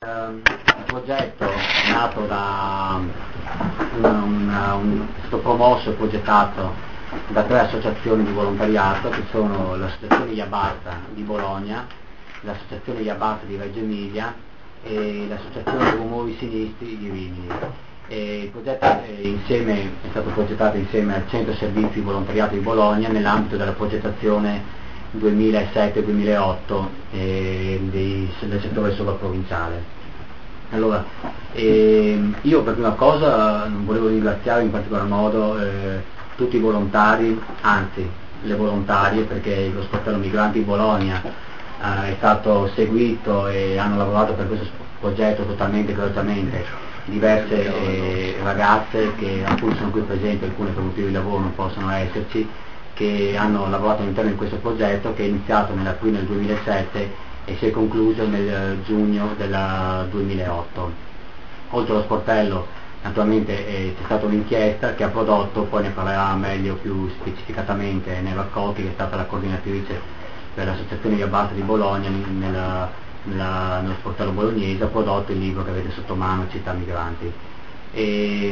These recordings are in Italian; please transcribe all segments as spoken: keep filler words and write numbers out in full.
Um, un progetto nato da una, una, un, è stato promosso e progettato da tre associazioni di volontariato che sono l'associazione Iabata di Bologna, l'associazione Iabata di Reggio Emilia e l'associazione Rumori Sinistri di Rimini. E il progetto è, insieme, è stato progettato insieme al Centro Servizi di Volontariato di Bologna nell'ambito della progettazione duemilasette duemilaotto eh, dei, del settore sovraprovinciale. Allora, eh, io per prima cosa non volevo ringraziare in particolar modo eh, tutti i volontari, anzi le volontarie, perché lo sportello migranti di Bologna eh, è stato seguito e hanno lavorato per questo progetto totalmente gratuitamente. Diverse eh, ragazze che appunto sono qui presenti, alcune per motivi di lavoro non possono esserci, che hanno lavorato all'interno di questo progetto che è iniziato nell'aprile del duemilasette e si è concluso nel giugno del duemilaotto. Oltre allo sportello naturalmente eh, c'è stata un'inchiesta che ha prodotto, poi ne parlerà meglio più specificatamente Neva Cocchi, che è stata la coordinatrice per l'associazione Iabata di Bologna nella, nella, nello sportello bolognese, ha prodotto il libro che avete sotto mano, Città Migranti. E,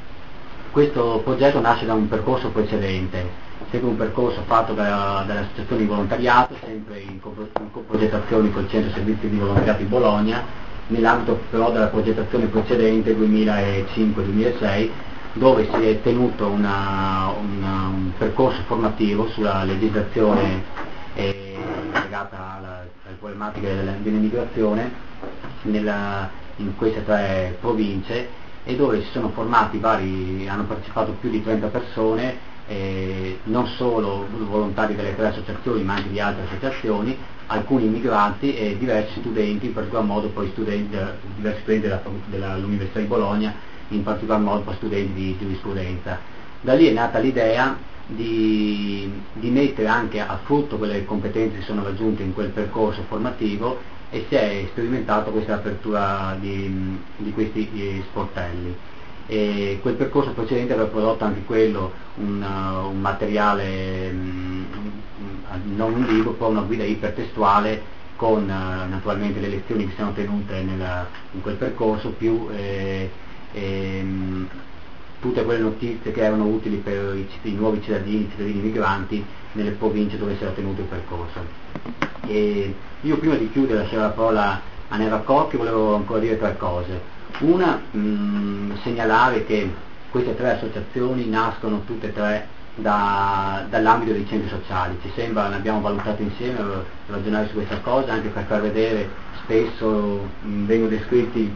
questo progetto nasce da un percorso precedente, segue un percorso fatto da, dalle associazioni di volontariato, sempre in, co- in coprogettazione col Centro Servizi di Volontariato di Bologna, nell'ambito però della progettazione precedente duemilacinque duemilasei, dove si è tenuto una, una, un percorso formativo sulla legislazione eh, legata alla, alle problematiche della, dell'immigrazione nella, in queste tre province, e dove si sono formati vari, hanno partecipato più di trenta persone, eh, non solo volontari delle tre associazioni ma anche di altre associazioni, alcuni immigranti e diversi studenti, in particolar modo poi studenti, diversi studenti della, dell'Università di Bologna, in particolar modo poi studenti di giurisprudenza. Da lì è nata l'idea di, di mettere anche a frutto quelle competenze che sono raggiunte in quel percorso formativo, e si è sperimentato questa apertura di, di questi di sportelli. E quel percorso precedente aveva prodotto anche quello un, uh, un materiale, um, non un libro, però una guida ipertestuale con uh, naturalmente le lezioni che sono tenute nella, in quel percorso, più eh, ehm, tutte quelle notizie che erano utili per i, i nuovi cittadini, i cittadini migranti nelle province dove si era tenuto il percorso. E io prima di chiudere lasciare la parola a Neva Cocchi, volevo ancora dire tre cose. Una, mh, segnalare che queste tre associazioni nascono tutte e tre da, dall'ambito dei centri sociali. Ci sembra, ne abbiamo valutato insieme, ragionare su questa cosa, anche per far vedere, spesso mh, vengono descritti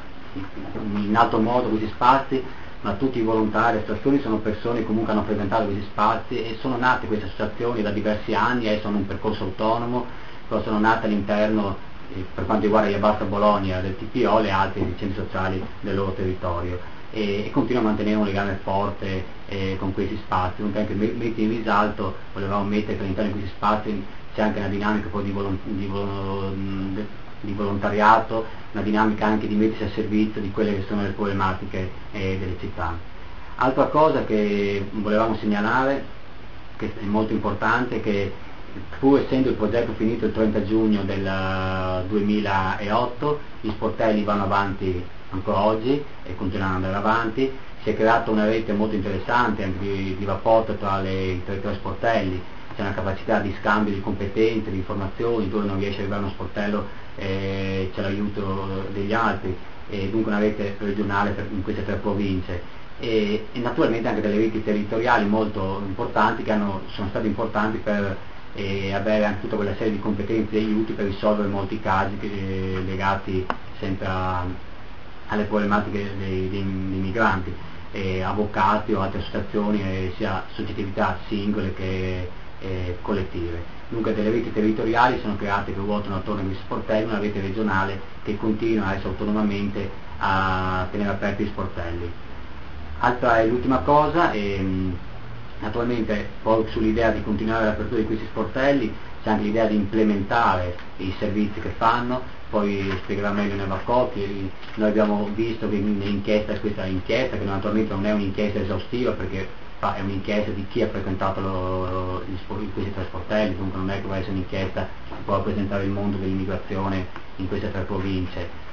in alto modo questi spazi, ma tutti i volontari e associazioni sono persone che comunque hanno presentato questi spazi, e sono nate queste associazioni da diversi anni, e sono un percorso autonomo, però sono nate all'interno, eh, per quanto riguarda Iabata Bologna, del T P O, le altre dei centri sociali del loro territorio, e, e continuano a mantenere un legame forte eh, con questi spazi. Dunque anche metti in risalto, volevamo mettere che all'interno di questi spazi c'è anche una dinamica poi di, volon- di, vol- di volontariato, una dinamica anche di mettersi a servizio di quelle che sono le problematiche eh, delle città. Altra cosa che volevamo segnalare, che è molto importante, è che pur essendo il progetto finito il trenta giugno del duemilaotto, gli sportelli vanno avanti ancora oggi e continuano ad andare avanti. Si è creata una rete molto interessante anche di, di rapporto tra, le, tra i tre sportelli, c'è una capacità di scambio di competenze, di informazioni, dove non riesce ad arrivare uno sportello eh, c'è l'aiuto degli altri, e dunque una rete regionale per, in queste tre province, e, e naturalmente anche delle reti territoriali molto importanti, che hanno, sono state importanti per eh, avere anche tutta quella serie di competenze e aiuti per risolvere molti casi che, eh, legati sempre a, alle problematiche dei, dei, dei migranti, eh, avvocati o altre associazioni, eh, sia soggettività singole che eh, collettive. Dunque delle reti territoriali sono create che ruotano attorno a questi sportelli, una rete regionale che continua adesso autonomamente a tenere aperti gli sportelli. Altra è l'ultima cosa, ehm, naturalmente poi sull'idea di continuare l'apertura di questi sportelli c'è anche l'idea di implementare i servizi che fanno, poi spiegherà meglio Neva Cocchi. Noi abbiamo visto che in inchiesta, questa inchiesta, che naturalmente non è un'inchiesta esaustiva perché è un'inchiesta di chi ha frequentato lo, gli, questi tre sportelli, dunque non è che va a essere un'inchiesta che può rappresentare il mondo dell'immigrazione in queste tre province,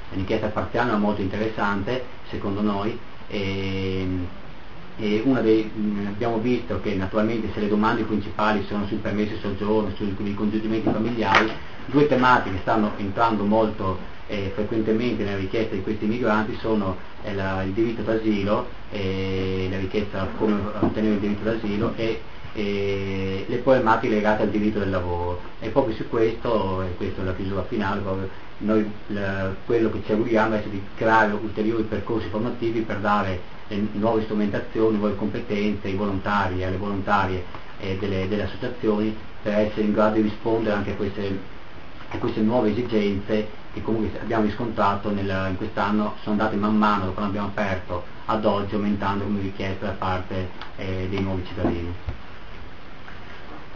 l'inchiesta parziale è molto interessante secondo noi, e, e una dei, mh, abbiamo visto che naturalmente se le domande principali sono sul permesso di soggiorno, sui ricongiungimenti familiari, due tematiche stanno entrando molto eh, frequentemente nella richiesta di questi migranti sono eh, la, il diritto d'asilo, eh, la richiesta come ottenere il diritto d'asilo e e le problematiche legate al diritto del lavoro, e proprio su questo, e questa è la chiusura finale, proprio noi la, quello che ci auguriamo è di creare ulteriori percorsi formativi per dare le nuove strumentazioni, nuove competenze ai volontari e alle volontarie eh, delle, delle associazioni, per essere in grado di rispondere anche a queste, a queste nuove esigenze che comunque abbiamo riscontrato nel, in quest'anno, sono andate man mano, dopo quando abbiamo aperto ad oggi, aumentando come richiesta da parte eh, dei nuovi cittadini.